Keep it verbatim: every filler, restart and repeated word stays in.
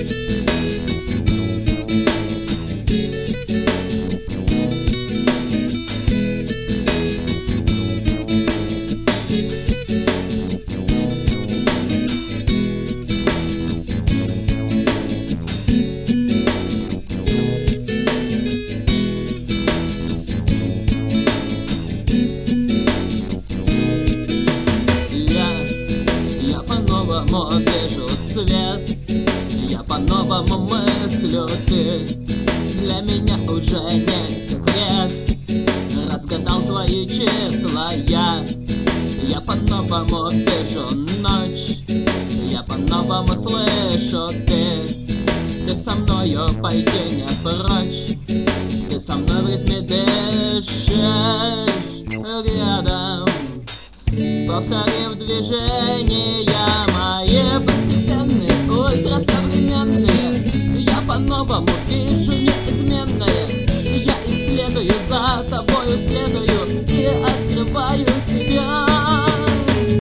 по-новому вижу свет, я по-новому мыслю ты. Для меня уже не секрет, разгадал твои числа я. Я по-новому вижу ночь, я по-новому слышу ты. Ты со мною, пойди не прочь, ты со мной в ритме дышишь рядом. Повторив движения мои постепенные, ультрасовременные, я по-новому вижу неизменное. Я исследую, за тобою следую, и